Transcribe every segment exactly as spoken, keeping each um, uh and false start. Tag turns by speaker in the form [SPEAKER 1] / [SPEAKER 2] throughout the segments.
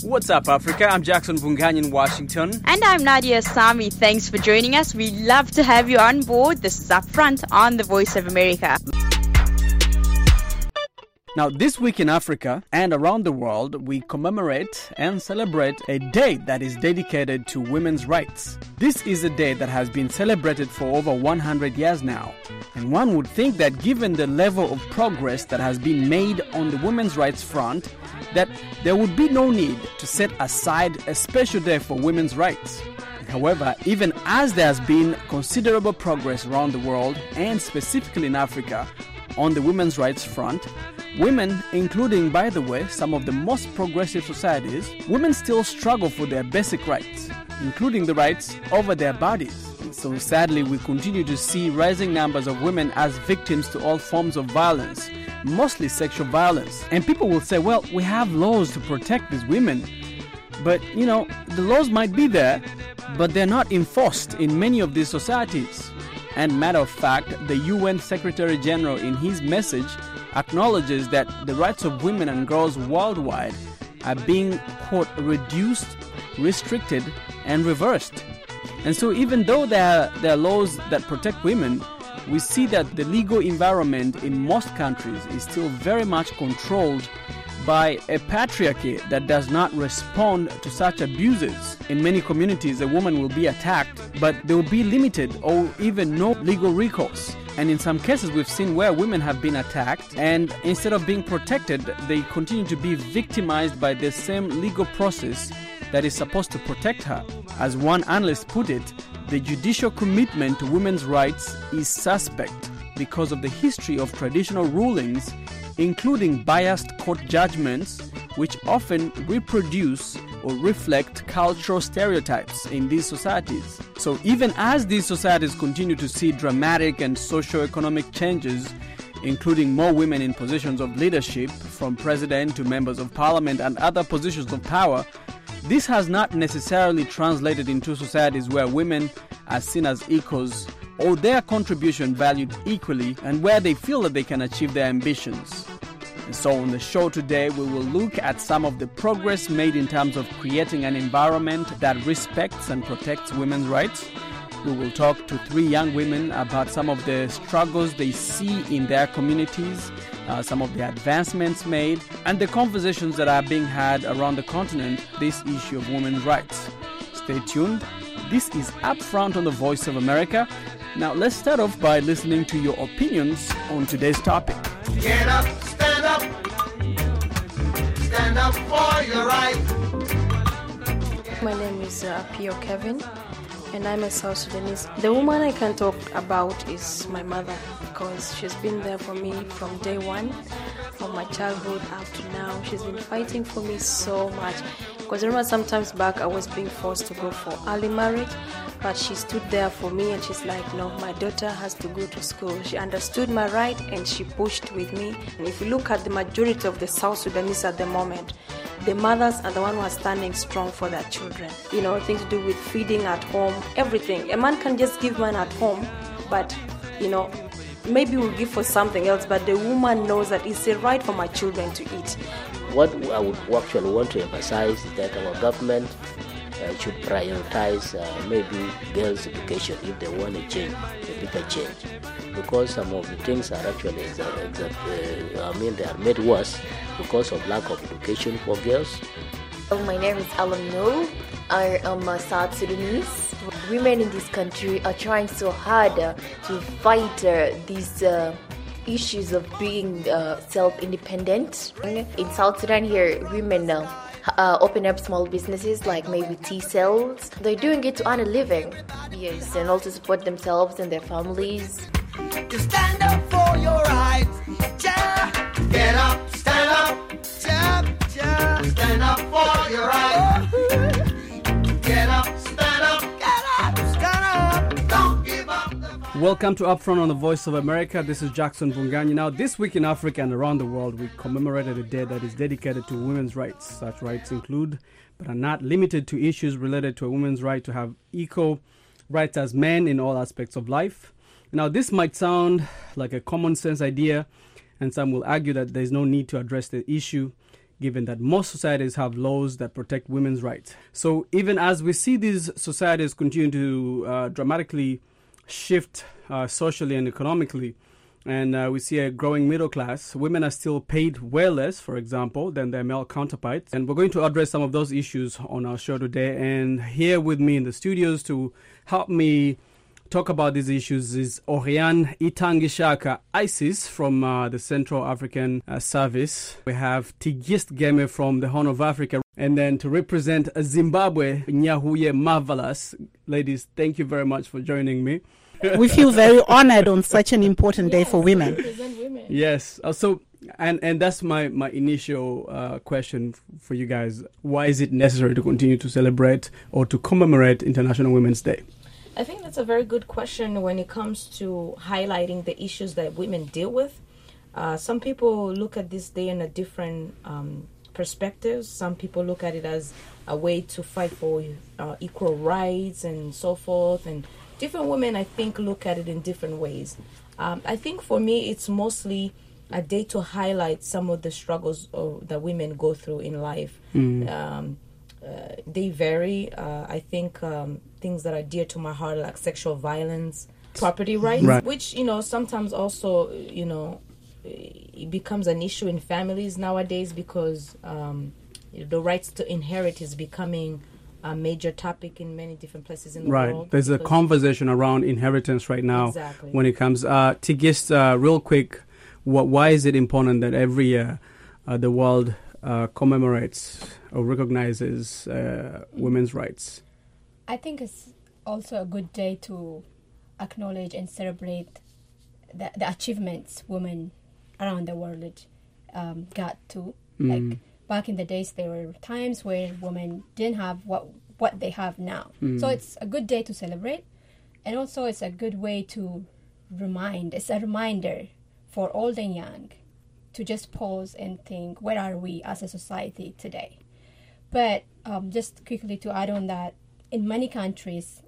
[SPEAKER 1] What's up, Africa? I'm Jackson Vunganyi in Washington.
[SPEAKER 2] And I'm Nadia Sami. Thanks for joining us. We love to have you on board. This is Upfront on the Voice of America.
[SPEAKER 1] Now, this week in Africa and around the world, we commemorate and celebrate a day that is dedicated to women's rights. This is a day that has been celebrated for over one hundred years now. And one would think that given the level of progress that has been made on the women's rights front, that there would be no need to set aside a special day for women's rights. However, even as there has been considerable progress around the world, and specifically in Africa, on the women's rights front, women, including, by the way, some of the most progressive societies, women still struggle for their basic rights, including the rights over their bodies. So sadly, we continue to see rising numbers of women as victims to all forms of violence, mostly sexual violence. And people will say, well, we have laws to protect these women. But, you know, the laws might be there, but they're not enforced in many of these societies. And matter of fact, the U N Secretary General in his message acknowledges that the rights of women and girls worldwide are being, quote, reduced, restricted, and reversed. And so even though there are, there are laws that protect women, we see that the legal environment in most countries is still very much controlled by a patriarchy that does not respond to such abuses. In many communities, a woman will be attacked, but there will be limited or even no legal recourse. And in some cases, we've seen where women have been attacked, and instead of being protected, they continue to be victimized by the same legal process that is supposed to protect her. As one analyst put it, the judicial commitment to women's rights is suspect because of the history of traditional rulings, including biased court judgments, which often reproduce or reflect cultural stereotypes in these societies. So even as these societies continue to see dramatic and socio-economic changes, including more women in positions of leadership, from president to members of parliament and other positions of power, this has not necessarily translated into societies where women are seen as equals or their contribution valued equally, and where they feel that they can achieve their ambitions. And so on the show today, we will look at some of the progress made in terms of creating an environment that respects and protects women's rights. We will talk to three young women about some of the struggles they see in their communities, uh, some of the advancements made, and the conversations that are being had around the continent, this issue of women's rights. Stay tuned. This is Upfront on the Voice of America. Now, let's start off by listening to your opinions on today's topic.
[SPEAKER 3] Get up, stand up, stand up for your right.
[SPEAKER 4] My name is uh, Pio Kevin, and I'm a South Sudanese. The woman I can talk about is my mother, because she's been there for me from day one, from my childhood up to now. She's been fighting for me so much. Because I remember sometimes back I was being forced to go for early marriage, but she stood there for me and she's like, no, my daughter has to go to school. She understood my right and she pushed with me. And if you look at the majority of the South Sudanese at the moment, the mothers are the one who are standing strong for their children. You know, things to do with feeding at home, everything. A man can just give man at home, but, you know, maybe we'll give for something else, but the woman knows that it's a right for my children to eat.
[SPEAKER 5] What I would actually want to emphasize is that our government uh, should prioritize uh, maybe girls' education if they want to change, a bigger change. Because some of the things are actually, exa- exa- uh, I mean, they are made worse because of lack of education for girls.
[SPEAKER 6] My name is Alam Noor. I am a South Sudanese. Women in this country are trying so hard uh, to fight uh, these uh, issues of being uh, self-independent. In South Sudan here, women uh, uh, open up small businesses like maybe tea sales. They're doing it to earn a living, yes, and also support themselves and their families.
[SPEAKER 3] To stand up for your rights, yeah. Get up, stand up, yeah, yeah. Stand up for your rights. Get up, stand up, get up, stand up. Don't give up the fight.
[SPEAKER 1] Welcome to Upfront on the Voice of America. This is Jackson Vunganyi. Now, this week in Africa and around the world, we commemorated a day that is dedicated to women's rights. Such rights include, but are not limited to, issues related to a woman's right to have equal rights as men in all aspects of life. Now, this might sound like a common sense idea, and some will argue that there's no need to address the issue given that most societies have laws that protect women's rights. So even as we see these societies continue to uh, dramatically shift uh, socially and economically, and uh, we see a growing middle class, women are still paid way less, for example, than their male counterparts. And we're going to address some of those issues on our show today. And here with me in the studios to help me talk about these issues is Oriane Itangishaka Isis from uh, the Central African uh, Service. We have Tigist Geme from the Horn of Africa. And then to represent Zimbabwe, Nyahuye Marvelous. Ladies, thank you very much for joining me.
[SPEAKER 7] We feel very honored on such an important day for women.
[SPEAKER 4] women.
[SPEAKER 1] Yes. Uh, so, and, and that's my, my initial uh, question for you guys. Why is it necessary to continue to celebrate or to commemorate International Women's Day?
[SPEAKER 8] I think that's a very good question when it comes to highlighting the issues that women deal with. Uh, some people look at this day in a different um, perspectives. Some people look at it as a way to fight for uh, equal rights and so forth. And different women, I think, look at it in different ways. Um, I think for me, it's mostly a day to highlight some of the struggles uh, that women go through in life. Mm. Um, uh, they vary. Uh, I think um, things that are dear to my heart, like sexual violence, property rights, right. which, you know, sometimes also, you know, it becomes an issue in families nowadays because um, the rights to inherit is becoming a major topic in many different places in the
[SPEAKER 1] right.
[SPEAKER 8] world.
[SPEAKER 1] Right. There's a conversation around inheritance right now.
[SPEAKER 8] Exactly.
[SPEAKER 1] When it comes. Uh, Tigist, uh, real quick, what, why is it important that every year uh, the world uh, commemorates or recognizes uh, women's rights?
[SPEAKER 9] I think it's also a good day to acknowledge and celebrate the, the achievements women around the world um, got to. Mm. Like back in the days, there were times where women didn't have what what they have now. Mm. So it's a good day to celebrate, and also it's a good way to remind. It's a reminder for old and young to just pause and think, where are we as a society today? But um, just quickly to add on that, in many countries,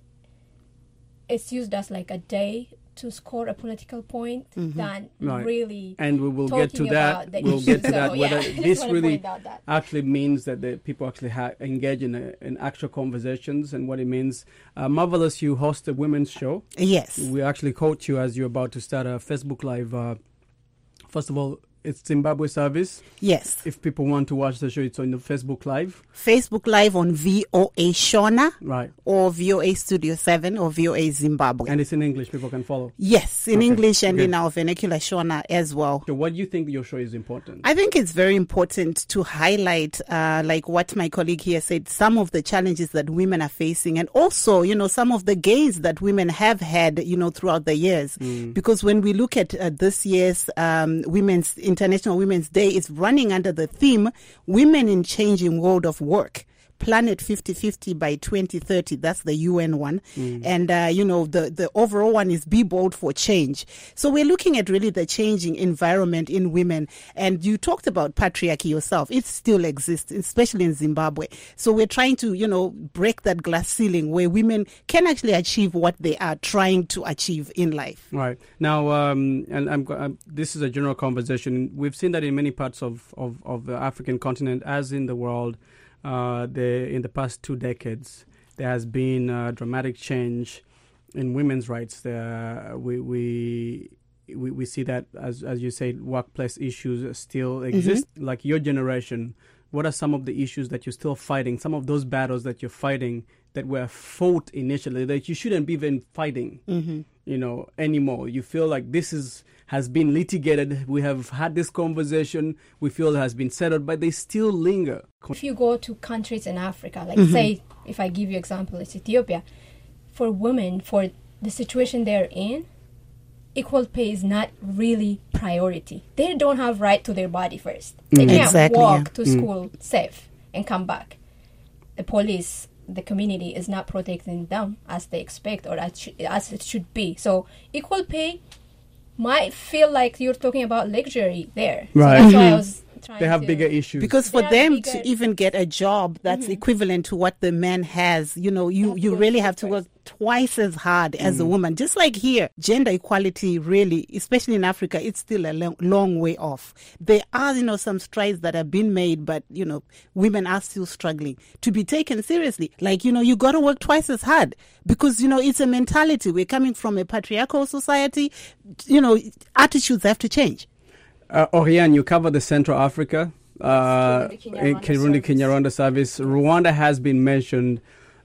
[SPEAKER 9] it's used as like a day to score a political point mm-hmm. than
[SPEAKER 1] right.
[SPEAKER 9] really
[SPEAKER 1] and we will get to that we'll get to that
[SPEAKER 9] so,
[SPEAKER 1] whether
[SPEAKER 9] yeah,
[SPEAKER 1] this really actually means that the people actually ha- engage in, a, in actual conversations and what it means. uh, Marvelous, you host a women's show.
[SPEAKER 7] Yes,
[SPEAKER 1] we actually caught you as you're about to start a Facebook Live. Uh, first of all, it's Zimbabwe Service.
[SPEAKER 7] Yes.
[SPEAKER 1] If people want to watch the show, it's on the Facebook Live.
[SPEAKER 7] Facebook Live on V O A Shona.
[SPEAKER 1] Right.
[SPEAKER 7] Or V O A Studio seven or V O A Zimbabwe.
[SPEAKER 1] And it's in English, people can follow.
[SPEAKER 7] Yes, in
[SPEAKER 1] okay.
[SPEAKER 7] English and
[SPEAKER 1] okay.
[SPEAKER 7] in our vernacular Shona as well.
[SPEAKER 1] So what do you think your show is important?
[SPEAKER 7] I think it's very important to highlight, uh, like what my colleague here said, some of the challenges that women are facing and also, you know, some of the gains that women have had, you know, throughout the years. Mm. Because when we look at uh, this year's um, Women's International Women's Day, it's running under the theme, Women in Changing World of Work. Planet fifty fifty by twenty thirty. That's the U N one. Mm. And, uh, you know, the, the overall one is Be Bold for Change. So we're looking at really the changing environment in women. And you talked about patriarchy yourself. It still exists, especially in Zimbabwe. So we're trying to, you know, break that glass ceiling where women can actually achieve what they are trying to achieve in life.
[SPEAKER 1] Right. Now, um, and I'm, I'm, this is a general conversation. We've seen that in many parts of, of, of the African continent, as in the world. Uh, the, in the past two decades, there has been a dramatic change in women's rights. Uh, we, we we we see that, as as you say, workplace issues still exist. Mm-hmm. Like your generation, what are some of the issues that you're still fighting? Some of those battles that you're fighting that were fought initially that you shouldn't be even fighting, mm-hmm. you know, anymore. You feel like this is has been litigated. We have had this conversation. We feel it has been settled, but they still linger.
[SPEAKER 9] If you go to countries in Africa, like mm-hmm. say, if I give you example, it's Ethiopia, for women, for the situation they're in, equal pay is not really priority. They don't have right to their body first. They mm. can't exactly, walk yeah. to mm. school safe and come back. The police, the community is not protecting them as they expect or as, sh- as it should be. So equal pay might feel like you're talking about luxury there.
[SPEAKER 1] Right.
[SPEAKER 9] So that's why I was trying
[SPEAKER 1] They have
[SPEAKER 9] to-
[SPEAKER 1] bigger issues.
[SPEAKER 7] Because for
[SPEAKER 9] They are
[SPEAKER 7] them
[SPEAKER 9] bigger-
[SPEAKER 7] to even get a job that's equivalent to what the man has, you know, you, you
[SPEAKER 9] work
[SPEAKER 7] really have to
[SPEAKER 9] first.
[SPEAKER 7] work twice as hard as a woman. Just like here, gender equality really, especially in Africa, it's still a long, long way off. There are, you know, some strides that have been made, but, you know, women are still struggling to be taken seriously. Like, you know, you got to work twice as hard because, you know, it's a mentality. We're coming from a patriarchal society. You know, attitudes have to change.
[SPEAKER 1] Uh, Oriane, you cover the Central Africa, uh,
[SPEAKER 8] Kirundi,
[SPEAKER 1] in
[SPEAKER 8] Kinyarwanda
[SPEAKER 1] Kirundi,
[SPEAKER 8] service.
[SPEAKER 1] Kinyarwanda service. Rwanda has been mentioned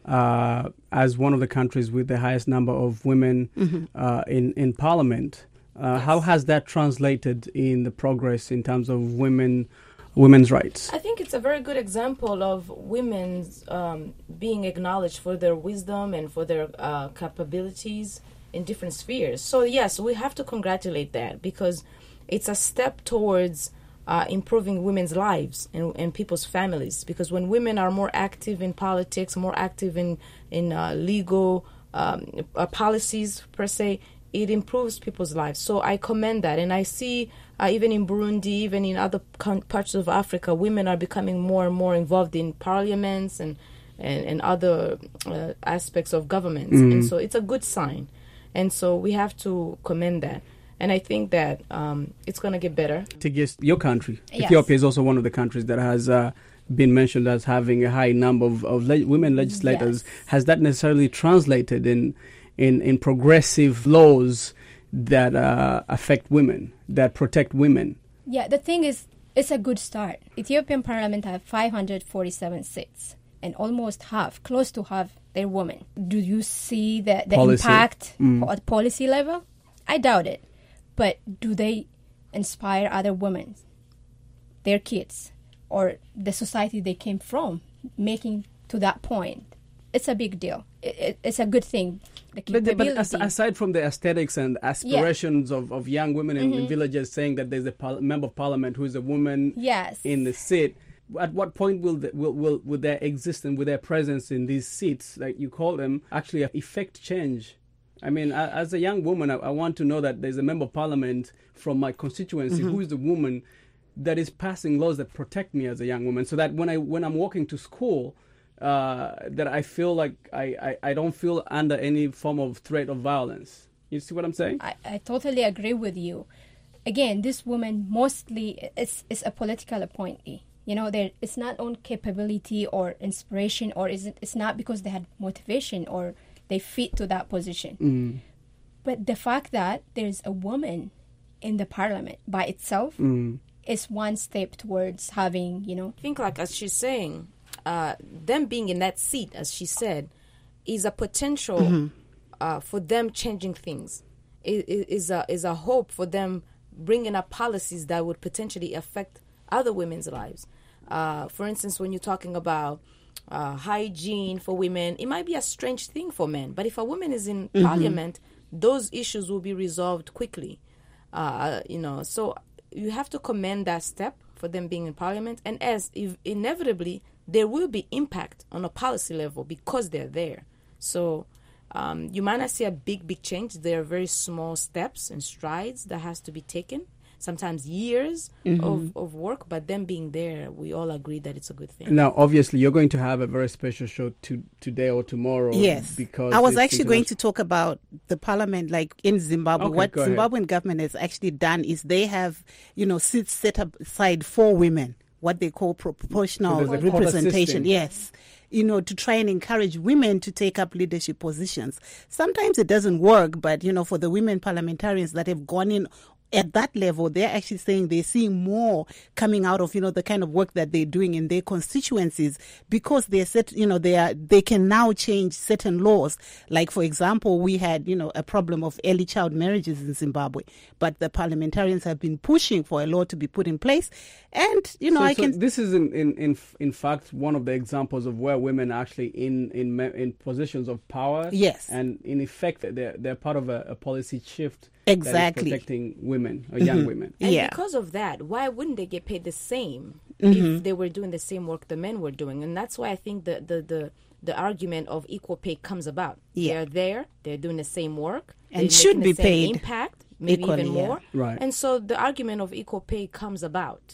[SPEAKER 1] uh, as one of the countries with the highest number of women uh, in, in parliament. Uh, How has that translated in the progress in terms of women women's rights?
[SPEAKER 8] I think it's a very good example of women's um, being acknowledged for their wisdom and for their uh, capabilities in different spheres. So yes, we have to congratulate that because it's a step towards uh, improving women's lives and, and people's families. Because when women are more active in politics, more active in in uh, legal um, uh, policies per se, it improves people's lives. So I commend that, and I see uh, even in Burundi, even in other con- parts of Africa, women are becoming more and more involved in parliaments and and, and other uh, aspects of governments, and so it's a good sign. And so we have to commend that. And I think that um, it's going to get better.
[SPEAKER 1] Tigist, your country,
[SPEAKER 9] Yes.
[SPEAKER 1] Ethiopia, is also one of the countries that has uh, been mentioned as having a high number of, of le- women legislators.
[SPEAKER 9] Yes.
[SPEAKER 1] Has that necessarily translated in in, in progressive laws that uh, affect women, that protect women?
[SPEAKER 9] Yeah, the thing is, it's a good start. Ethiopian parliament have five hundred forty-seven seats, and almost half, close to half, they're women. Do you see the, the
[SPEAKER 1] Policy.
[SPEAKER 9] impact
[SPEAKER 1] Mm.
[SPEAKER 9] at policy level? I doubt it. But do they inspire other women, their kids, or the society they came from, making to that point? It's a big deal. It, it, it's a good thing. The
[SPEAKER 1] But, but as,
[SPEAKER 9] capability.
[SPEAKER 1] aside from the aesthetics and aspirations of, of young women in, in villages saying that there's a par- member of parliament who is a woman
[SPEAKER 9] Yes.
[SPEAKER 1] in the seat, at what point will, the, will, will will their existence, will their presence in these seats, like you call them, actually effect change? I mean, a- as a young woman, I, I want to know that there's a member of parliament from my constituency who is the woman that is passing laws that protect me as a young woman, so that when I when I'm walking to school, uh, that I feel like I, I, I don't feel under any form of threat of violence. You see what I'm saying?
[SPEAKER 9] I, I totally agree with you. Again, this woman mostly is, is a political appointee. You know, there it's not on capability or inspiration, or is it, it's not because they had motivation or they fit to that position. But the fact that there's a woman in the parliament by itself is one step towards having, you know,
[SPEAKER 8] I think, like as she's saying, uh, them being in that seat, as she said, is a potential uh, for them changing things. It is a is a hope for them bringing up policies that would potentially affect other women's lives. Uh, for instance, when you're talking about uh, hygiene for women, it might be a strange thing for men, but if a woman is in parliament, those issues will be resolved quickly. Uh, you know, so you have to commend that step for them being in parliament, and as if inevitably there will be impact on a policy level because they're there. So um, you might not see a big, big change. There are very small steps and strides that has to be taken. Sometimes years of, of work, but them being there, we all agree that it's a good thing.
[SPEAKER 1] Now, obviously, you're going to have a very special show to, today or tomorrow.
[SPEAKER 7] Yes,
[SPEAKER 1] because
[SPEAKER 7] I was
[SPEAKER 1] it's
[SPEAKER 7] actually going to
[SPEAKER 1] international-
[SPEAKER 7] talk about the parliament, like in Zimbabwe.
[SPEAKER 1] Okay,
[SPEAKER 7] what
[SPEAKER 1] go ahead.
[SPEAKER 7] Zimbabwean government has actually done is they have, you know, seats set up aside for women, what they call proportional
[SPEAKER 1] So there's a quota
[SPEAKER 7] representation.
[SPEAKER 1] system.
[SPEAKER 7] Yes, you know, to try and encourage women to take up leadership positions. Sometimes it doesn't work, but you know, for the women parliamentarians that have gone in at that level, they're actually saying they're seeing more coming out of, you know, the kind of work that they're doing in their constituencies, because they're set, you know, they are, they can now change certain laws. Like, for example, we had, you know, a problem of early child marriages in Zimbabwe, but the parliamentarians have been pushing for a law to be put in place. And, you know,
[SPEAKER 1] So-
[SPEAKER 7] I
[SPEAKER 1] so
[SPEAKER 7] can...
[SPEAKER 1] This is in, in in in fact one of the examples of where women are actually in in me- in positions of power.
[SPEAKER 7] Yes.
[SPEAKER 1] and in effect they're they're part of a, a policy shift.
[SPEAKER 7] Exactly.
[SPEAKER 1] That is protecting women or young women.
[SPEAKER 8] And
[SPEAKER 7] Yeah.
[SPEAKER 8] because of that, why wouldn't they get paid the same
[SPEAKER 7] Mm-hmm.
[SPEAKER 8] if they were doing the same work the men were doing? And that's why I think the the the, the argument of equal pay comes about.
[SPEAKER 7] Yeah.
[SPEAKER 8] They're there, they're doing the same work,
[SPEAKER 7] And
[SPEAKER 8] they're
[SPEAKER 7] should
[SPEAKER 8] making
[SPEAKER 7] be
[SPEAKER 8] the same
[SPEAKER 7] paid
[SPEAKER 8] impact, maybe
[SPEAKER 7] equally,
[SPEAKER 8] even
[SPEAKER 7] yeah.
[SPEAKER 8] more.
[SPEAKER 1] Right.
[SPEAKER 8] And so the argument of equal pay comes about.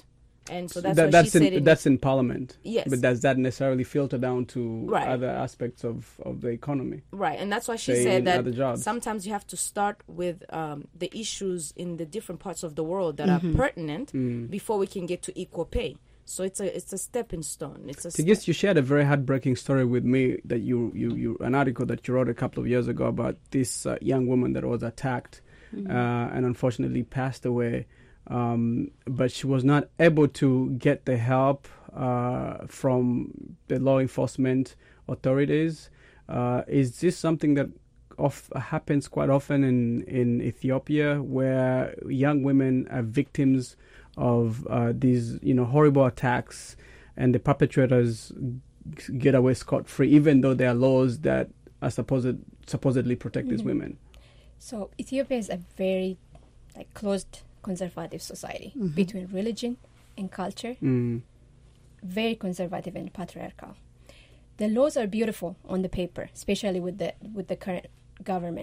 [SPEAKER 8] And so that's
[SPEAKER 1] That-
[SPEAKER 8] what
[SPEAKER 1] that's
[SPEAKER 8] she
[SPEAKER 1] in,
[SPEAKER 8] said. In,
[SPEAKER 1] that's in Parliament.
[SPEAKER 8] Yes.
[SPEAKER 1] But does that necessarily filter down to
[SPEAKER 8] Right.
[SPEAKER 1] other aspects of, of the economy?
[SPEAKER 8] right, and that's why she
[SPEAKER 1] Say
[SPEAKER 8] said
[SPEAKER 1] in
[SPEAKER 8] that
[SPEAKER 1] other jobs.
[SPEAKER 8] sometimes you have to start with um, the issues in the different parts of the world that are pertinent
[SPEAKER 1] Mm.
[SPEAKER 8] before we can get to equal pay. So it's a it's a stepping stone. It's a
[SPEAKER 1] Tigist,
[SPEAKER 8] step.
[SPEAKER 1] you shared a very heartbreaking story with me that you, you, you an article that you wrote a couple of years ago about this uh, young woman that was attacked uh, and unfortunately passed away. Um, but she was not able to get the help uh, from the law enforcement authorities. Uh, is this something that of, happens quite often in, in Ethiopia, where young women are victims of uh, these, you know, horrible attacks, and the perpetrators g- get away scot-free, even though there are laws that are supposed supposedly protect these women?
[SPEAKER 9] So Ethiopia is a very like closed conservative society between religion and culture,
[SPEAKER 1] Mm.
[SPEAKER 9] very conservative and patriarchal. The laws are beautiful on the paper, especially with the with the current government.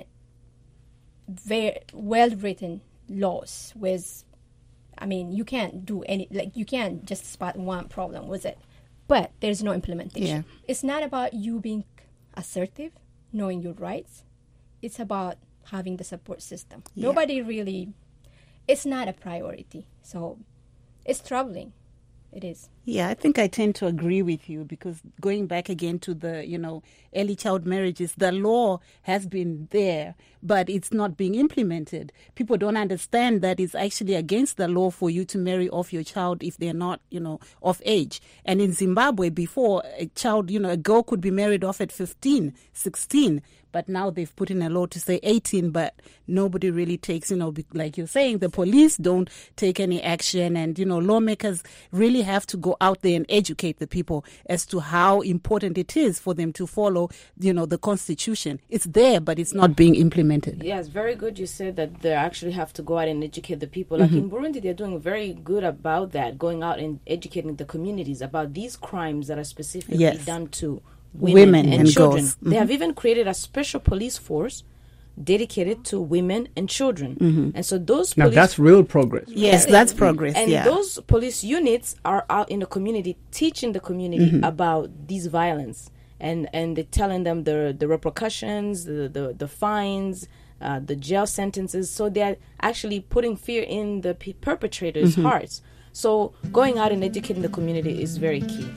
[SPEAKER 9] Very well written laws with, I mean, you can't do any, like you can't just spot one problem with it, but there's no implementation.
[SPEAKER 7] Yeah.
[SPEAKER 9] It's not about you being assertive, knowing your rights. It's about having the support system.
[SPEAKER 7] Yeah.
[SPEAKER 9] Nobody really, it's not a priority. So it's troubling. It is.
[SPEAKER 7] Yeah, I think I tend to agree with you, because going back again to the, you know, early child marriages, the law has been there, but it's not being implemented. People don't understand that it's actually against the law for you to marry off your child if they're not, you know, of age. And in Zimbabwe, before, a child, you know, a girl could be married off at fifteen, sixteen, but now they've put in a law to say eighteen, but nobody really takes, you know, be- like you're saying, the police don't take any action, and, you know, lawmakers really have to go out there and educate the people as to how important it is for them to follow, you know, the Constitution. It's there, but it's not being implemented.
[SPEAKER 8] Yes, very good. You said that they actually have to go out and educate the people. Like in Burundi, they're doing very good about that, going out and educating the communities about these crimes that are specifically
[SPEAKER 7] Yes.
[SPEAKER 8] done to women,
[SPEAKER 7] Women
[SPEAKER 8] and,
[SPEAKER 7] and
[SPEAKER 8] children.
[SPEAKER 7] girls.
[SPEAKER 8] They have even created a special police force dedicated to women and children. And so those
[SPEAKER 1] Now
[SPEAKER 8] police
[SPEAKER 1] that's real progress.
[SPEAKER 7] Yes, that's progress.
[SPEAKER 8] and
[SPEAKER 7] yeah.
[SPEAKER 8] those police units are out in the community teaching the community about these violence, and and they're telling them the the repercussions, the the, the fines, uh, the jail sentences. So they're actually putting fear in the pe- perpetrators' hearts. So going out and educating the community is very key.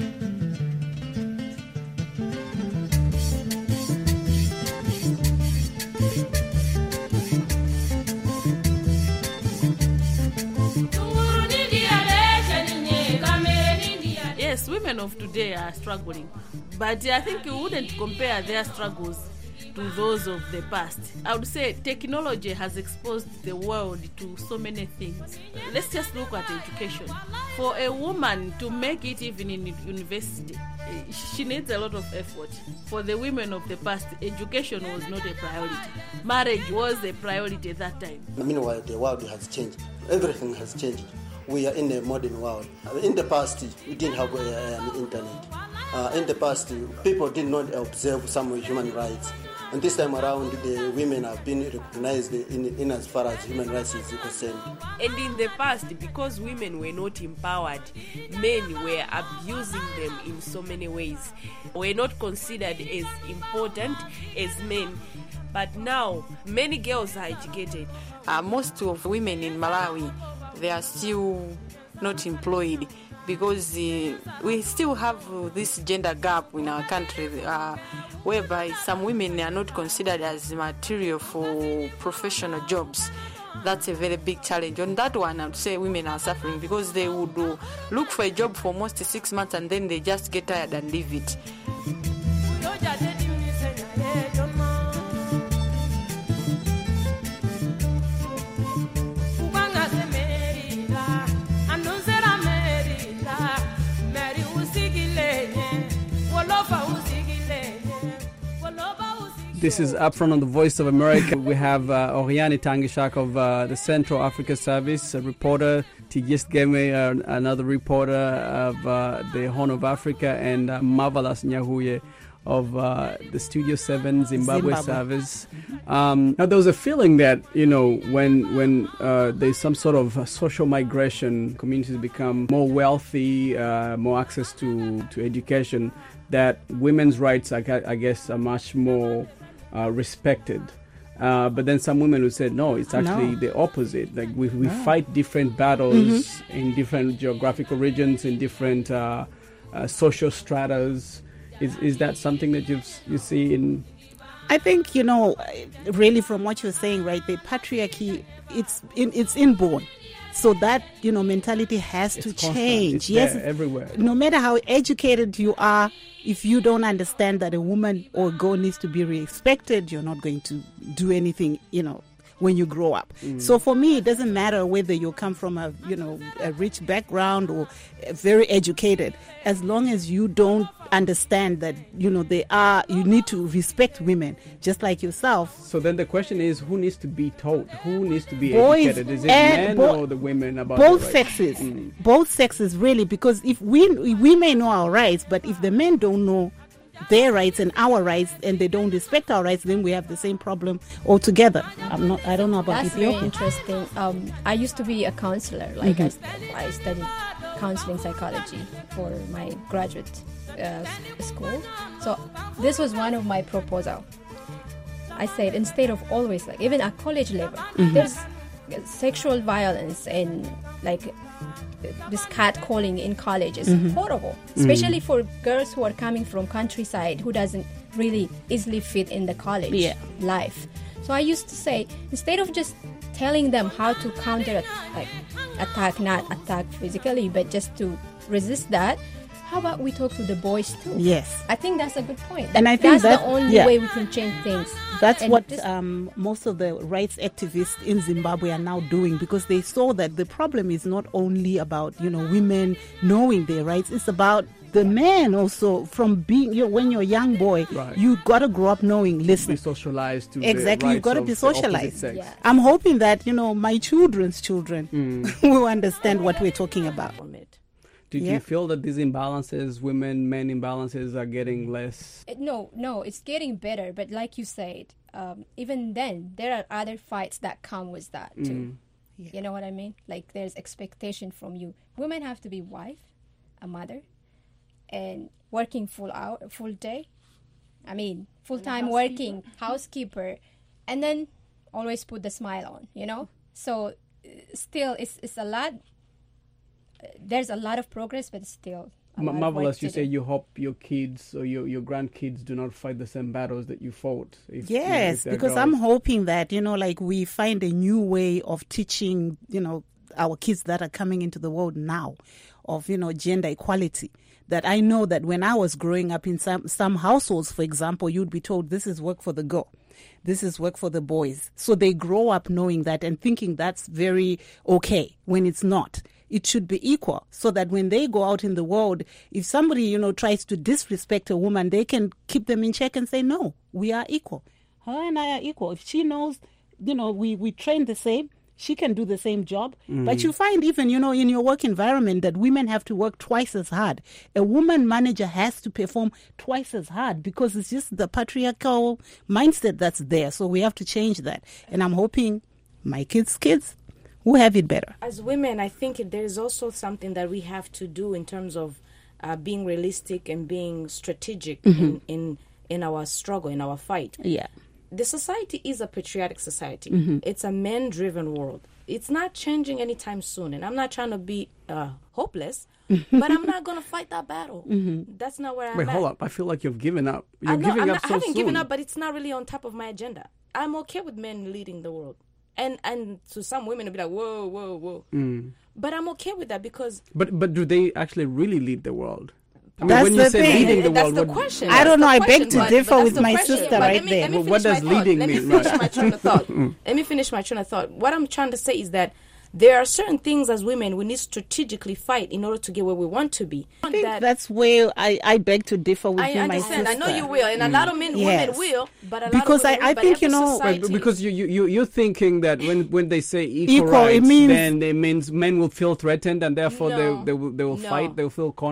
[SPEAKER 10] Yes, women of today are struggling, but I think we wouldn't compare their struggles to those of the past. I would say technology has exposed the world to so many things. Let's just look at education. For a woman to make it even in university, eh, she needs a lot of effort. For the women of the past, education was not a priority. Marriage was a priority at that time.
[SPEAKER 11] Meanwhile, the world has changed. Everything has changed. We are in a modern world. In the past, we didn't have uh, an internet. Uh, in the past, people did not observe some human rights. And this time around, the women have been recognized in, in as far as human rights is concerned.
[SPEAKER 12] And in the past, because women were not empowered, men were abusing them in so many ways. Were not considered as important as men. But now, many girls are educated.
[SPEAKER 13] Uh, most of women in Malawi, they are still not employed because uh, we still have uh, this gender gap in our country uh, whereby some women are not considered as material for professional jobs. That's a very big challenge. On that one, I would say women are suffering because they would uh, look for a job for almost six months and then they just get tired and leave it.
[SPEAKER 1] This is Upfront on the Voice of America. We have uh, Oriane Tangishak of uh, the Central Africa Service, a reporter, Tigist Geme, uh, another reporter of uh, the Horn of Africa, and uh, Marvelous Nyahuye of uh, the Studio Seven Zimbabwe,
[SPEAKER 7] Zimbabwe.
[SPEAKER 1] service. Um, now there was a feeling that, you know, when when uh, there's some sort of uh, social migration, communities become more wealthy, uh, more access to, to education, that women's rights, I, gu- I guess, are much more uh, respected. Uh, but then some women who said, no, it's actually
[SPEAKER 7] No.
[SPEAKER 1] the opposite. Like we, we
[SPEAKER 7] No.
[SPEAKER 1] fight different battles
[SPEAKER 7] Mhm.
[SPEAKER 1] in different geographical regions, in different uh, uh, social stratas. Is is that something that you you see in?
[SPEAKER 7] I think, you know, really from what you're saying, right, the patriarchy, it's in, it's inborn. So that, you know, mentality has
[SPEAKER 1] It's
[SPEAKER 7] to
[SPEAKER 1] constant.
[SPEAKER 7] change.
[SPEAKER 1] It's
[SPEAKER 7] yes,
[SPEAKER 1] there everywhere.
[SPEAKER 7] No matter how educated you are, if you don't understand that a woman or a girl needs to be respected, you're not going to do anything, you know, when you grow up.
[SPEAKER 14] Mm.
[SPEAKER 7] So for me, it doesn't matter whether you come from a, you know, a rich background or very educated, as long as you don't understand that, you know, they are, you need to respect women just like yourself.
[SPEAKER 1] So then the question is, who needs to be taught? Who needs to be
[SPEAKER 7] Boys
[SPEAKER 1] educated? Is it
[SPEAKER 7] and
[SPEAKER 1] men
[SPEAKER 7] bo-
[SPEAKER 1] or the women about
[SPEAKER 7] both
[SPEAKER 1] their rights?
[SPEAKER 7] sexes,
[SPEAKER 1] Mm.
[SPEAKER 7] both sexes really, because if we we may know our rights, but if the men don't know their rights and our rights, and they don't respect our rights, then we have the same problem altogether. I'm not. I don't know about
[SPEAKER 9] That's very
[SPEAKER 7] Ethiopia.
[SPEAKER 9] interesting. Um, I used to be a counselor. Like
[SPEAKER 7] Mhm.
[SPEAKER 9] I, st- I studied counseling psychology for my graduate uh, s- school. So this was one of my proposal. I said instead of always like even at college level,
[SPEAKER 14] Mhm.
[SPEAKER 9] there's sexual violence and like this catcalling in college is
[SPEAKER 14] Mhm.
[SPEAKER 9] horrible,
[SPEAKER 14] Mhm.
[SPEAKER 9] especially for girls who are coming from countryside who doesn't really easily fit in the college
[SPEAKER 7] Yeah.
[SPEAKER 9] life. So I used to say, instead of just telling them how to counter like attack, not attack physically, but just to resist that, how about we talk to the boys too?
[SPEAKER 7] Yes.
[SPEAKER 9] I think that's a good point.
[SPEAKER 7] And I think
[SPEAKER 9] that's
[SPEAKER 7] that-
[SPEAKER 9] the only
[SPEAKER 7] yeah.
[SPEAKER 9] way we can change things.
[SPEAKER 7] That's
[SPEAKER 9] And
[SPEAKER 7] what
[SPEAKER 9] this-
[SPEAKER 7] um, most of the rights activists in Zimbabwe are now doing, because they saw that the problem is not only about, you know, women knowing their rights. It's about the men also. From being, you know, when you're a young boy,
[SPEAKER 1] Right.
[SPEAKER 7] you got to grow up knowing. Listen,
[SPEAKER 1] Be socialized to
[SPEAKER 7] exactly.
[SPEAKER 1] the
[SPEAKER 7] You've got to
[SPEAKER 1] rights
[SPEAKER 7] be
[SPEAKER 1] of the opposite
[SPEAKER 7] socialized.
[SPEAKER 1] sex.
[SPEAKER 9] Yeah.
[SPEAKER 7] I'm hoping that, you know, my children's children
[SPEAKER 1] Mm.
[SPEAKER 7] will understand what we're talking about.
[SPEAKER 1] Do
[SPEAKER 7] Yeah.
[SPEAKER 1] you feel that these imbalances, women, men imbalances, are getting less?
[SPEAKER 9] Uh, No, no, it's getting better. But like you said, um, even then, there are other fights that come with that too.
[SPEAKER 1] Mm.
[SPEAKER 9] You know what I mean? Like there's expectation from you. Women have to be wife, a mother, and working full hour, full day. I mean, full time working, housekeeper, and then always put the smile on. You know. So uh, still, it's it's a lot. Uh, There's a lot of progress, but still. a
[SPEAKER 1] M-
[SPEAKER 9] lot of work
[SPEAKER 1] marvelous,
[SPEAKER 9] to
[SPEAKER 1] you
[SPEAKER 9] do.
[SPEAKER 1] say you hope your kids or your, your grandkids do not fight the same battles that you fought. If, you know,
[SPEAKER 7] Yes,
[SPEAKER 1] if they're
[SPEAKER 7] because
[SPEAKER 1] girls.
[SPEAKER 7] I'm hoping that, you know, like we find a new way of teaching, you know, our kids that are coming into the world now of, you know, gender equality. That I know that when I was growing up in some, some households, for example, you'd be told this is work for the girl. This is work for the boys. So they grow up knowing that and thinking that's very okay when it's not. It should be equal, so that when they go out in the world, if somebody, you know, tries to disrespect a woman, they can keep them in check and say, no, we are equal. Her and I are equal. If she knows, you know, we, we train the same, she can do the same job.
[SPEAKER 14] Mm.
[SPEAKER 7] But you find even, you know, in your work environment that women have to work twice as hard. A woman manager has to perform twice as hard because it's just the patriarchal mindset that's there. So we have to change that. And I'm hoping my kids' kids will have it better.
[SPEAKER 8] As women, I think there is also something that we have to do in terms of uh, being realistic and being strategic
[SPEAKER 7] Mhm.
[SPEAKER 8] in, in in our struggle, in our fight.
[SPEAKER 7] Yeah.
[SPEAKER 8] The society is a patriotic society.
[SPEAKER 7] Mhm.
[SPEAKER 8] It's a men-driven world. It's not changing anytime soon. And I'm not trying to be uh, hopeless, but I'm not going to fight that battle.
[SPEAKER 7] Mhm.
[SPEAKER 8] That's not where I'm
[SPEAKER 1] Wait,
[SPEAKER 8] at.
[SPEAKER 1] hold up. I feel like you've given up. You're
[SPEAKER 8] I know,
[SPEAKER 1] giving
[SPEAKER 8] I'm
[SPEAKER 1] up
[SPEAKER 8] not,
[SPEAKER 1] so
[SPEAKER 8] I haven't
[SPEAKER 1] soon.
[SPEAKER 8] given up, but it's not really on top of my agenda. I'm okay with men leading the world. And and to some women, it'll be like, whoa, whoa, whoa.
[SPEAKER 1] Mm.
[SPEAKER 8] But I'm okay with that because
[SPEAKER 1] But but do they actually really lead the world? I mean,
[SPEAKER 7] That's
[SPEAKER 1] when you
[SPEAKER 7] the
[SPEAKER 1] say
[SPEAKER 7] thing.
[SPEAKER 1] leading the
[SPEAKER 8] That's
[SPEAKER 1] world,
[SPEAKER 8] the
[SPEAKER 1] what,
[SPEAKER 8] question.
[SPEAKER 7] I don't know. I
[SPEAKER 8] That's the
[SPEAKER 7] beg
[SPEAKER 8] question,
[SPEAKER 7] to
[SPEAKER 8] but-
[SPEAKER 7] differ
[SPEAKER 8] but that's
[SPEAKER 7] with
[SPEAKER 8] the
[SPEAKER 7] my
[SPEAKER 8] question.
[SPEAKER 7] sister
[SPEAKER 8] But
[SPEAKER 7] right
[SPEAKER 8] let me,
[SPEAKER 7] there.
[SPEAKER 8] Let me
[SPEAKER 1] Well,
[SPEAKER 8] finish
[SPEAKER 1] what does
[SPEAKER 8] my thought.
[SPEAKER 1] leading
[SPEAKER 8] Let me
[SPEAKER 1] mean?
[SPEAKER 8] finish
[SPEAKER 1] Right.
[SPEAKER 8] my train of thought. Let me finish my train of thought. What I'm trying to say is that there are certain things as women we need strategically fight in order to get where we want to be.
[SPEAKER 7] I think that's where I, I beg to differ with
[SPEAKER 8] I
[SPEAKER 7] you, my
[SPEAKER 8] understand.
[SPEAKER 7] sister.
[SPEAKER 8] I know you will, and a lot of men,
[SPEAKER 7] Yes.
[SPEAKER 8] women will, but a lot
[SPEAKER 7] Because
[SPEAKER 8] of
[SPEAKER 7] I-
[SPEAKER 8] women
[SPEAKER 7] I
[SPEAKER 8] will, but
[SPEAKER 7] think, you
[SPEAKER 8] every
[SPEAKER 7] know-
[SPEAKER 8] society-
[SPEAKER 1] But because you, you, you, you're thinking that when, when they say equal,
[SPEAKER 7] Equal,
[SPEAKER 1] rights,
[SPEAKER 7] it means-
[SPEAKER 1] then it means men will feel threatened and therefore
[SPEAKER 8] No.
[SPEAKER 1] they, they will, they will
[SPEAKER 8] No.
[SPEAKER 1] fight, they will feel cornered.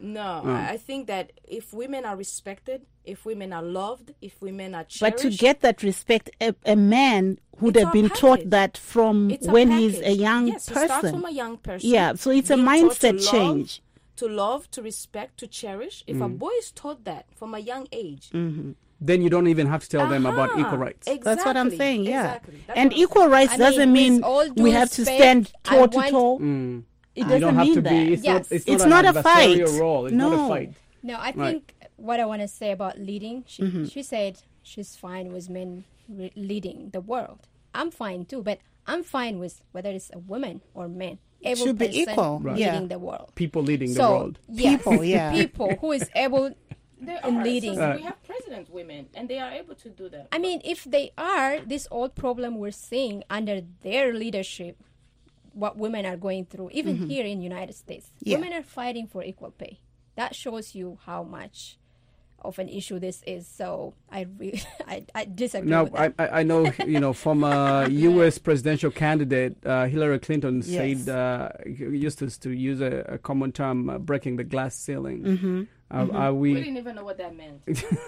[SPEAKER 8] No,
[SPEAKER 1] Oh.
[SPEAKER 8] I I think that if women are respected, if women are loved, if women are
[SPEAKER 7] But
[SPEAKER 8] cherished,
[SPEAKER 7] to get that respect, a, a man would
[SPEAKER 8] It's
[SPEAKER 7] have
[SPEAKER 8] a
[SPEAKER 7] been taught
[SPEAKER 8] package.
[SPEAKER 7] that from
[SPEAKER 8] it's a
[SPEAKER 7] when he's a
[SPEAKER 8] package.
[SPEAKER 7] young
[SPEAKER 8] yes, it
[SPEAKER 7] person.
[SPEAKER 8] starts from a young person.
[SPEAKER 7] Yeah, so it's a
[SPEAKER 8] being taught to
[SPEAKER 7] mindset
[SPEAKER 8] love,
[SPEAKER 7] change.
[SPEAKER 8] To love, to respect, to cherish. If a
[SPEAKER 1] Mm.
[SPEAKER 8] boy is taught that from a young age,
[SPEAKER 7] Mm-hmm.
[SPEAKER 1] Then you don't even have to tell them about
[SPEAKER 8] Aha,
[SPEAKER 1] equal rights.
[SPEAKER 8] Exactly,
[SPEAKER 7] That's what I'm saying, yeah.
[SPEAKER 8] Exactly. That's
[SPEAKER 7] And
[SPEAKER 8] what I'm
[SPEAKER 7] equal
[SPEAKER 8] saying.
[SPEAKER 7] rights
[SPEAKER 9] I
[SPEAKER 7] doesn't
[SPEAKER 9] mean,
[SPEAKER 7] mean
[SPEAKER 9] with all due
[SPEAKER 7] we have to
[SPEAKER 9] respect,
[SPEAKER 7] stand
[SPEAKER 9] I
[SPEAKER 7] toe to
[SPEAKER 9] want-
[SPEAKER 7] toe.
[SPEAKER 1] Mm.
[SPEAKER 7] It
[SPEAKER 1] You
[SPEAKER 7] doesn't
[SPEAKER 1] don't have
[SPEAKER 7] mean
[SPEAKER 1] to
[SPEAKER 7] that.
[SPEAKER 1] be. It's
[SPEAKER 9] Yes.
[SPEAKER 1] not. It's,
[SPEAKER 7] It's
[SPEAKER 1] not,
[SPEAKER 7] not
[SPEAKER 1] an
[SPEAKER 7] a fight.
[SPEAKER 1] adversarial role. It's not
[SPEAKER 7] No.
[SPEAKER 1] a fight.
[SPEAKER 9] No, I
[SPEAKER 1] Right.
[SPEAKER 9] think what I want to say about leading, she,
[SPEAKER 7] Mm-hmm.
[SPEAKER 9] she said she's fine with men re- leading the world. I'm fine too, but I'm fine with whether it's a woman or man.
[SPEAKER 7] It
[SPEAKER 9] Able
[SPEAKER 7] should be
[SPEAKER 9] person
[SPEAKER 7] equal,
[SPEAKER 1] Right.
[SPEAKER 9] leading
[SPEAKER 7] yeah.
[SPEAKER 9] the world.
[SPEAKER 1] People leading the
[SPEAKER 9] So,
[SPEAKER 1] world.
[SPEAKER 9] yes,
[SPEAKER 7] People, yeah.
[SPEAKER 9] people who is able
[SPEAKER 8] There
[SPEAKER 9] in
[SPEAKER 8] are.
[SPEAKER 9] leading.
[SPEAKER 8] So
[SPEAKER 1] Uh,
[SPEAKER 8] we have president women, and they are able to do that.
[SPEAKER 9] I mean, if they are, this old problem we're seeing under their leadership, what women are going through, even
[SPEAKER 7] Mhm.
[SPEAKER 9] here in United States,
[SPEAKER 7] Yeah.
[SPEAKER 9] women are fighting for equal pay. That shows you how much of an issue this is. So I really, I, I disagree
[SPEAKER 1] Now,
[SPEAKER 9] with that.
[SPEAKER 1] I, I I know, you know, former U S presidential candidate uh, Hillary Clinton
[SPEAKER 7] Yes.
[SPEAKER 1] said, uh, used to, to use a, a common term, uh, breaking the glass ceiling.
[SPEAKER 7] Mhm.
[SPEAKER 1] Uh,
[SPEAKER 7] Mhm.
[SPEAKER 1] Are
[SPEAKER 8] we
[SPEAKER 1] we?
[SPEAKER 8] didn't even know what that meant.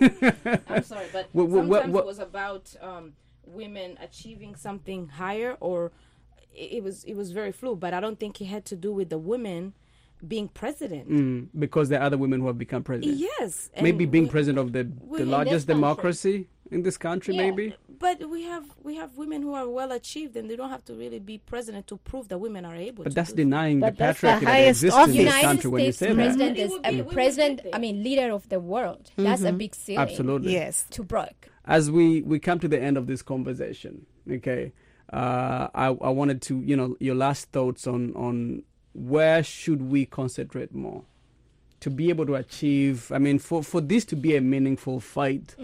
[SPEAKER 8] I'm sorry, but
[SPEAKER 1] Wha- wha-
[SPEAKER 8] sometimes
[SPEAKER 1] what- what-
[SPEAKER 8] it was about um, women achieving something higher, or it, it was it was very fluid. But I don't think it had to do with the women being president.
[SPEAKER 1] Mm, because there are other women who have become president.
[SPEAKER 8] Yes,
[SPEAKER 1] Maybe
[SPEAKER 8] and
[SPEAKER 1] being
[SPEAKER 8] we-
[SPEAKER 1] president of the,
[SPEAKER 8] we-
[SPEAKER 1] the
[SPEAKER 8] in
[SPEAKER 1] largest
[SPEAKER 8] this country.
[SPEAKER 1] democracy in this country,
[SPEAKER 8] Yeah,
[SPEAKER 1] maybe?
[SPEAKER 8] But we have we have women who are well achieved, and they don't have to really be president to prove that women are able.
[SPEAKER 1] But
[SPEAKER 8] to
[SPEAKER 1] that's
[SPEAKER 8] do
[SPEAKER 1] denying
[SPEAKER 7] But
[SPEAKER 1] the
[SPEAKER 7] that's the
[SPEAKER 1] patriarchy that
[SPEAKER 7] highest
[SPEAKER 1] exists in
[SPEAKER 7] office.
[SPEAKER 1] this
[SPEAKER 9] United
[SPEAKER 1] country when you
[SPEAKER 9] States
[SPEAKER 1] say that.
[SPEAKER 9] president
[SPEAKER 8] It
[SPEAKER 9] is
[SPEAKER 8] will
[SPEAKER 9] a
[SPEAKER 8] be- we will
[SPEAKER 9] president.
[SPEAKER 8] get there.
[SPEAKER 9] I mean, leader of the world. That's a
[SPEAKER 7] Mhm.
[SPEAKER 9] big ceiling.
[SPEAKER 1] Absolutely.
[SPEAKER 7] Yes.
[SPEAKER 9] To break.
[SPEAKER 1] As we, we come to the end of this conversation, okay, uh, I, I wanted to, you know, your last thoughts on, on where should we concentrate more to be able to achieve, I mean, for, for this to be a meaningful fight,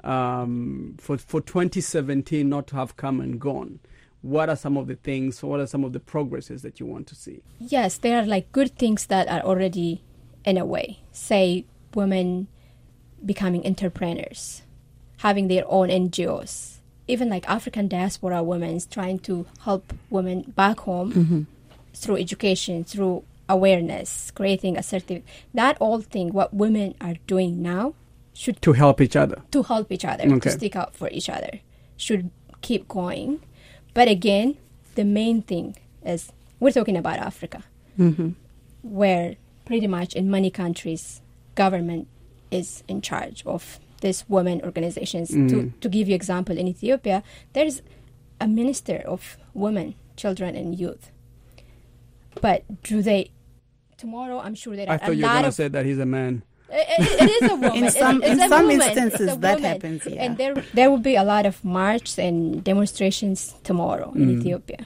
[SPEAKER 1] um, for, for twenty seventeen not to have come and gone, what are some of the things, what are some of the progresses that you want to see?
[SPEAKER 9] Yes, there are like good things that are already in a way. Say women becoming entrepreneurs, having their own N G Os. Even like African diaspora women is trying to help women back home
[SPEAKER 7] Mhm.
[SPEAKER 9] through education, through awareness, creating a certificate. That all thing, what women are doing now, should
[SPEAKER 1] To help each other.
[SPEAKER 9] to help each other,
[SPEAKER 1] Okay.
[SPEAKER 9] to stick up for each other, should keep going. But again, the main thing is we're talking about Africa,
[SPEAKER 7] Mhm.
[SPEAKER 9] where pretty much in many countries, government is in charge of these women organizations.
[SPEAKER 1] Mm.
[SPEAKER 9] To, to give you example, in Ethiopia, there's a minister of women, children, and youth. But do they? Tomorrow, I'm sure there are
[SPEAKER 1] I
[SPEAKER 9] a
[SPEAKER 1] thought you were
[SPEAKER 9] lot
[SPEAKER 1] going to
[SPEAKER 9] of
[SPEAKER 1] say that he's a man.
[SPEAKER 9] it, it- it is a woman.
[SPEAKER 7] In some-
[SPEAKER 9] It's- it's
[SPEAKER 7] in
[SPEAKER 9] a
[SPEAKER 7] some
[SPEAKER 9] woman.
[SPEAKER 7] instances,
[SPEAKER 9] It's a
[SPEAKER 7] that
[SPEAKER 9] woman.
[SPEAKER 7] happens, yeah.
[SPEAKER 9] And there, there will be a lot of marches and demonstrations tomorrow in
[SPEAKER 1] Mm.
[SPEAKER 9] Ethiopia.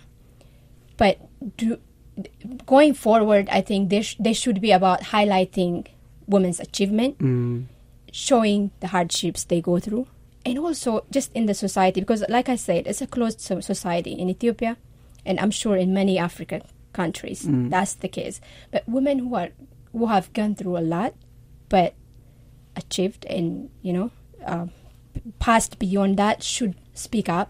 [SPEAKER 9] But do, going forward, I think they, sh- they should be about highlighting women's achievement,
[SPEAKER 1] Mm.
[SPEAKER 9] showing the hardships they go through, and also just in the society. Because, like I said, it's a closed so- society in Ethiopia, and I'm sure in many African countries
[SPEAKER 1] Mm.
[SPEAKER 9] that's the case. But women who are who have gone through a lot, but achieved and you know uh, passed beyond that should speak up,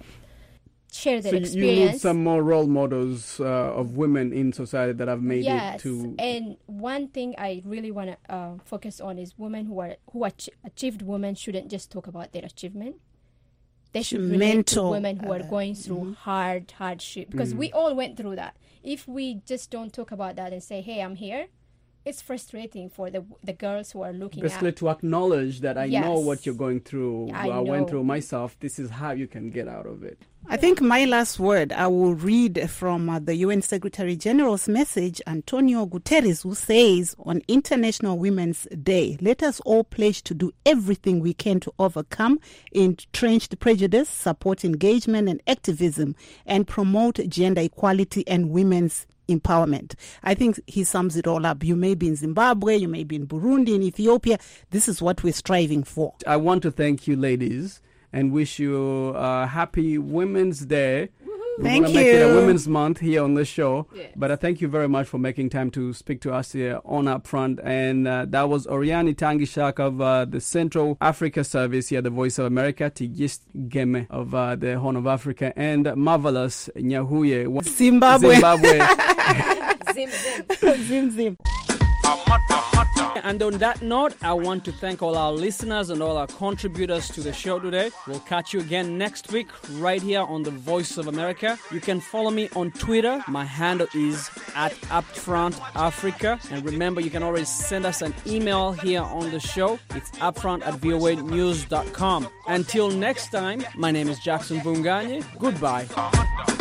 [SPEAKER 9] share their
[SPEAKER 1] So you- you
[SPEAKER 9] experience.
[SPEAKER 1] need some more role models uh, of women in society that have made
[SPEAKER 9] yes,
[SPEAKER 1] it to.
[SPEAKER 9] and one thing I really want to uh, focus on is women who are who ach- achieved women shouldn't just talk about their achievement. They should
[SPEAKER 7] Should
[SPEAKER 9] relate to
[SPEAKER 7] mentor,
[SPEAKER 9] women who are
[SPEAKER 7] uh,
[SPEAKER 9] going through hard hardship because
[SPEAKER 1] Mhm.
[SPEAKER 9] we all went through that. If we just don't talk about that and say, "Hey, I'm here," it's frustrating for the the girls who are looking
[SPEAKER 1] Basically,
[SPEAKER 9] at.
[SPEAKER 1] to acknowledge that I know
[SPEAKER 9] Yes.
[SPEAKER 1] what you're going through.
[SPEAKER 9] I
[SPEAKER 1] I, went
[SPEAKER 9] know.
[SPEAKER 1] through myself. This is how you can get out of it.
[SPEAKER 7] I think my last word, I will read from uh, the U N Secretary General's message, Antonio Guterres, who says on International Women's Day, let us all pledge to do everything we can to overcome entrenched prejudice, support engagement and activism, and promote gender equality and women's empowerment. I think he sums it all up. You may be in Zimbabwe, you may be in Burundi, in Ethiopia. This is what we're striving for.
[SPEAKER 1] I want to thank you, ladies, and wish you a happy Women's Day. We're
[SPEAKER 7] Thank
[SPEAKER 1] gonna make it a
[SPEAKER 7] you.
[SPEAKER 1] Women's Month here on the show.
[SPEAKER 8] Yes.
[SPEAKER 1] But I thank you very much for making time to speak to us here on Upfront. And uh, that was Oriani Tangishak of uh, the Central Africa Service here, the Voice of America, Tigist Geme of uh, the Horn of Africa, and Marvelous Nyahuye.
[SPEAKER 7] Zimbabwe.
[SPEAKER 1] Zimbabwe.
[SPEAKER 8] Zim, zim.
[SPEAKER 7] Zim, zim.
[SPEAKER 3] A mata, mata.
[SPEAKER 1] And on that note, I want to thank all our listeners and all our contributors to the show today. We'll catch you again next week right here on The Voice of America. You can follow me on Twitter. My handle is at Upfront Africa. And remember, you can always send us an email here on the show. It's upfront at voa news dot com. Until next time, my name is Jackson Bunganye. Goodbye.